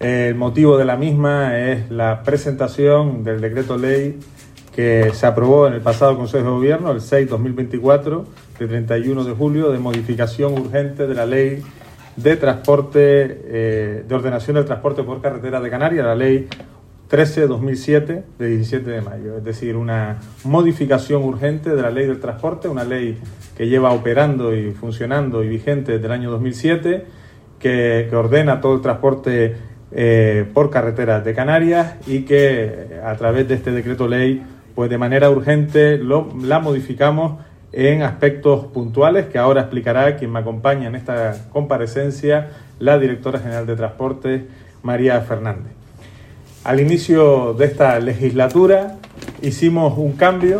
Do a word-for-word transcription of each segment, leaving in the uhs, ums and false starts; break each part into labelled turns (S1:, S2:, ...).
S1: El motivo de la misma es la presentación del decreto ley que se aprobó en el pasado Consejo de Gobierno, el seis barra dos mil veinticuatro, de treinta y uno de julio, de modificación urgente de la ley de transporte, eh, de ordenación del transporte por carretera de Canarias, la ley trece barra dos mil siete, de diecisiete de mayo. Es decir, una modificación urgente de la ley del transporte, una ley que lleva operando y funcionando y vigente desde el año dos mil siete, que, que ordena todo el transporte eh, por carreteras de Canarias y que a través de este decreto ley, pues de manera urgente lo, la modificamos en aspectos puntuales que ahora explicará quien me acompaña en esta comparecencia, la directora general de Transportes, María Fernández. Al inicio de esta legislatura hicimos un cambio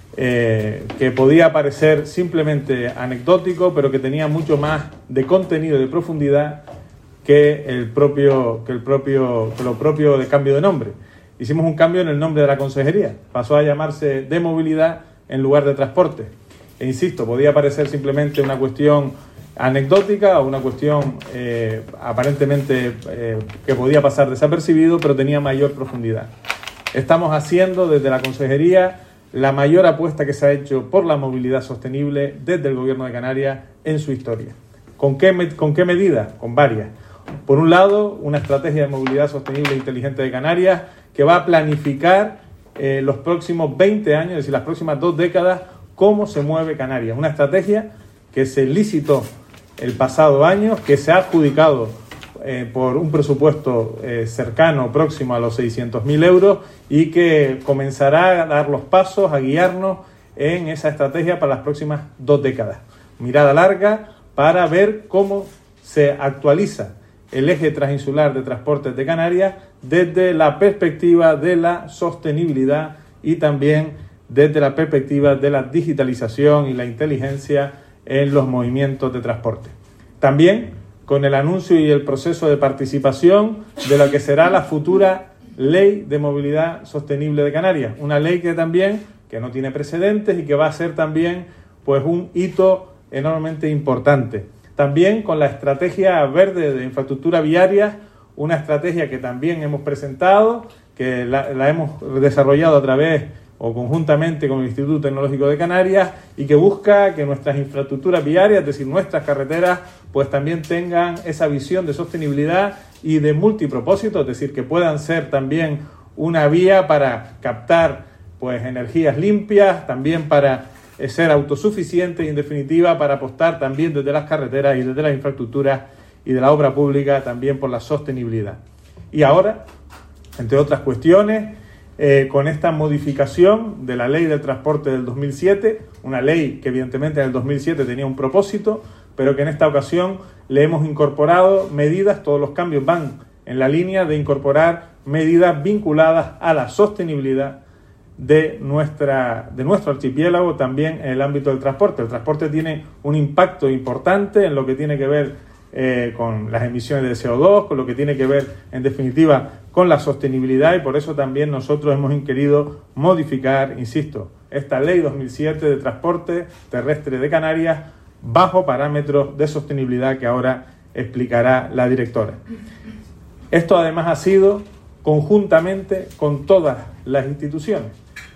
S1: eh, que podía parecer simplemente anecdótico, pero que tenía mucho más de contenido y de profundidad que el propio, que el propio, que lo propio de cambio de nombre. Hicimos un cambio en el nombre de la consejería, pasó a llamarse de movilidad en lugar de transporte. E insisto, podía parecer simplemente una cuestión anecdótica o una cuestión eh, aparentemente eh, que podía pasar desapercibido, pero tenía mayor profundidad. Estamos haciendo desde la consejería la mayor apuesta que se ha hecho por la movilidad sostenible desde el Gobierno de Canarias en su historia. ¿Con qué, con qué medidas? Con varias. Por un lado, una estrategia de movilidad sostenible e inteligente de Canarias que va a planificar eh, los próximos veinte años, es decir, las próximas dos décadas, cómo se mueve Canarias. Una estrategia que se licitó el pasado año, que se ha adjudicado eh, por un presupuesto eh, cercano, próximo a los seiscientos mil euros y que comenzará a dar los pasos, a guiarnos en esa estrategia para las próximas dos décadas. Mirada larga para ver cómo se actualiza el eje transinsular de transportes de Canarias desde la perspectiva de la sostenibilidad y también desde la perspectiva de la digitalización y la inteligencia en los movimientos de transporte. También con el anuncio y el proceso de participación de lo que será la futura Ley de Movilidad Sostenible de Canarias, una ley que también que no tiene precedentes y que va a ser también pues un hito enormemente importante. También con la estrategia verde de infraestructura viaria, una estrategia que también hemos presentado, que la, la hemos desarrollado a través o conjuntamente con el Instituto Tecnológico de Canarias y que busca que nuestras infraestructuras viarias, es decir, nuestras carreteras, pues también tengan esa visión de sostenibilidad y de multipropósito, es decir, que puedan ser también una vía para captar pues energías limpias, también para ser autosuficientes y, en definitiva, para apostar también desde las carreteras y desde las infraestructuras y de la obra pública también por la sostenibilidad. Y ahora, entre otras cuestiones, eh, con esta modificación de la Ley del Transporte del dos mil siete, una ley que evidentemente en el dos mil siete tenía un propósito, pero que en esta ocasión le hemos incorporado medidas, todos los cambios van en la línea de incorporar medidas vinculadas a la sostenibilidad de, nuestra, de nuestro archipiélago también en el ámbito del transporte. El transporte tiene un impacto importante en lo que tiene que ver eh, con las emisiones de C O dos, con lo que tiene que ver, en definitiva, con la sostenibilidad y por eso también nosotros hemos querido modificar, insisto, esta Ley dos mil siete de Transporte Terrestre de Canarias bajo parámetros de sostenibilidad que ahora explicará la directora. Esto además ha sido conjuntamente con todas las instituciones.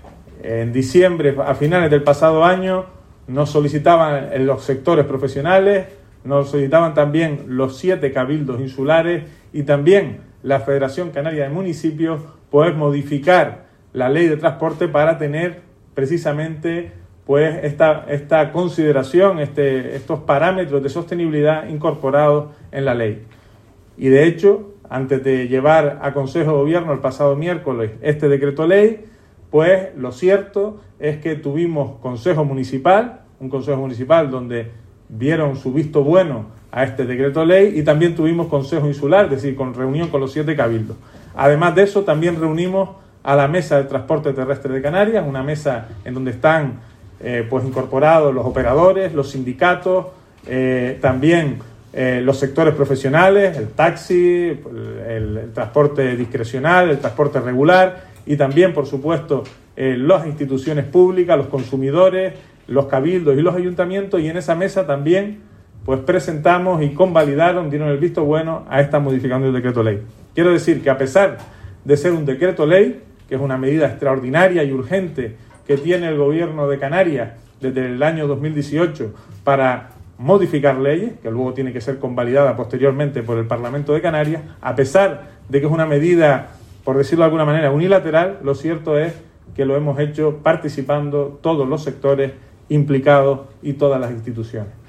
S1: En diciembre, a finales del pasado año, nos solicitaban los sectores profesionales, nos solicitaban también los siete cabildos insulares y también la Federación Canaria de Municipios, poder modificar la ley de transporte para tener precisamente pues esta, esta consideración, este, estos parámetros de sostenibilidad incorporados en la ley. Y de hecho, antes de llevar a Consejo de Gobierno el pasado miércoles este decreto ley, pues lo cierto es que tuvimos Consejo Municipal, un Consejo Municipal donde dieron su visto bueno a este decreto ley y también tuvimos Consejo Insular, es decir, con reunión con los siete cabildos. Además de eso, también reunimos a la Mesa del Transporte Terrestre de Canarias, una mesa en donde están eh, pues incorporados los operadores, los sindicatos, eh, también eh, los sectores profesionales, el taxi, el, el transporte discrecional, el transporte regular y también, por supuesto, eh, las instituciones públicas, los consumidores, los cabildos y los ayuntamientos, y en esa mesa también pues presentamos y convalidaron, dieron el visto bueno a esta modificación del decreto ley. Quiero decir que a pesar de ser un decreto ley, que es una medida extraordinaria y urgente que tiene el gobierno de Canarias desde el año dos mil dieciocho para modificar leyes, que luego tiene que ser convalidada posteriormente por el Parlamento de Canarias, a pesar de que es una medida, por decirlo de alguna manera, unilateral, lo cierto es que lo hemos hecho participando todos los sectores implicados y todas las instituciones.